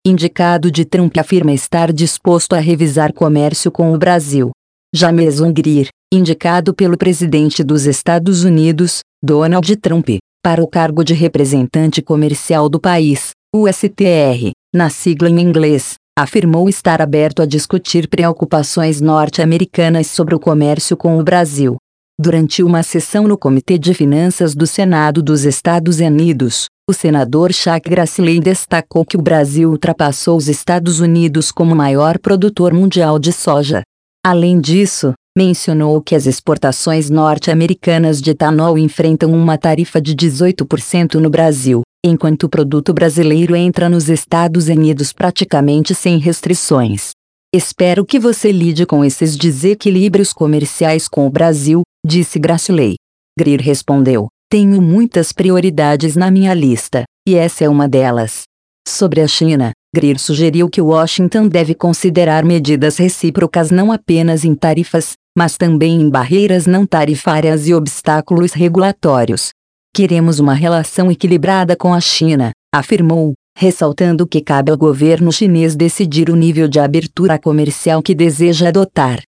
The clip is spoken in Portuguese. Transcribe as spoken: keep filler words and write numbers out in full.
indicado de Trump, afirma estar disposto a revisar comércio com o Brasil. Já Mason Greer, indicado pelo presidente dos Estados Unidos, Donald Trump, para o cargo de representante comercial do país, U S T R, na sigla em inglês, afirmou estar aberto a discutir preocupações norte-americanas sobre o comércio com o Brasil. Durante uma sessão no Comitê de Finanças do Senado dos Estados Unidos, o senador Chuck Grassley destacou que o Brasil ultrapassou os Estados Unidos como maior produtor mundial de soja. Além disso, mencionou que as exportações norte-americanas de etanol enfrentam uma tarifa de dezoito por cento no Brasil, enquanto o produto brasileiro entra nos Estados Unidos praticamente sem restrições. Espero que você lide com esses desequilíbrios comerciais com o Brasil, disse Grassley. Greer respondeu: tenho muitas prioridades na minha lista, e essa é uma delas. Sobre a China, Greer sugeriu que Washington deve considerar medidas recíprocas não apenas em tarifas, mas também em barreiras não tarifárias e obstáculos regulatórios. Queremos uma relação equilibrada com a China, afirmou, ressaltando que cabe ao governo chinês decidir o nível de abertura comercial que deseja adotar.